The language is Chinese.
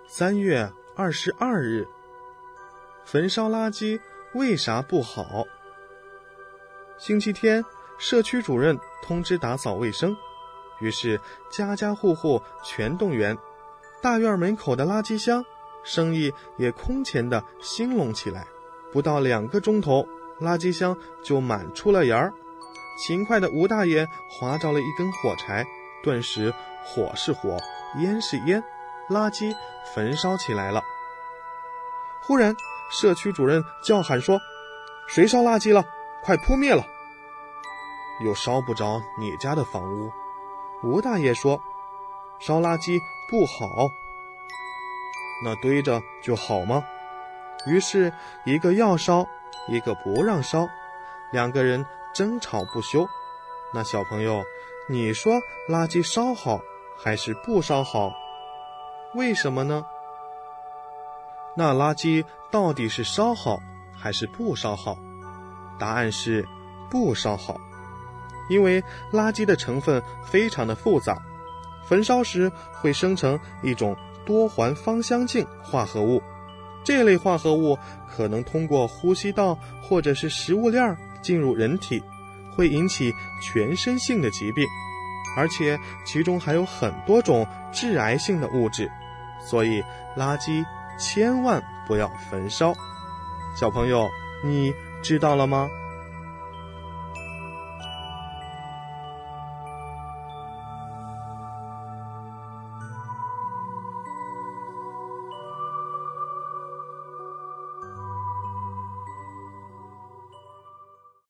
3月22日，焚烧垃圾为啥不好？星期天，社区主任通知打扫卫生，于是家家户户全动员，大院门口的垃圾箱生意也空前的兴隆起来。不到2个钟头，垃圾箱就满出了沿儿。勤快的吴大爷划着了一根火柴，顿时火是火，烟是烟，垃圾焚烧起来了。忽然，社区主任叫喊说：“谁烧垃圾了？快扑灭了！”又烧不着你家的房屋。吴大爷说：“烧垃圾不好。”那堆着就好吗？于是一个要烧，一个不让烧，2个人争吵不休。那小朋友，你说垃圾烧好还是不烧好？为什么呢？那垃圾到底是烧好还是不烧好？答案是不烧好。因为垃圾的成分非常的复杂，焚烧时会生成一种多环芳香烃化合物，这类化合物可能通过呼吸道或者是食物链进入人体，会引起全身性的疾病，而且其中还有很多种致癌性的物质，所以垃圾千万不要焚烧。小朋友，你知道了吗？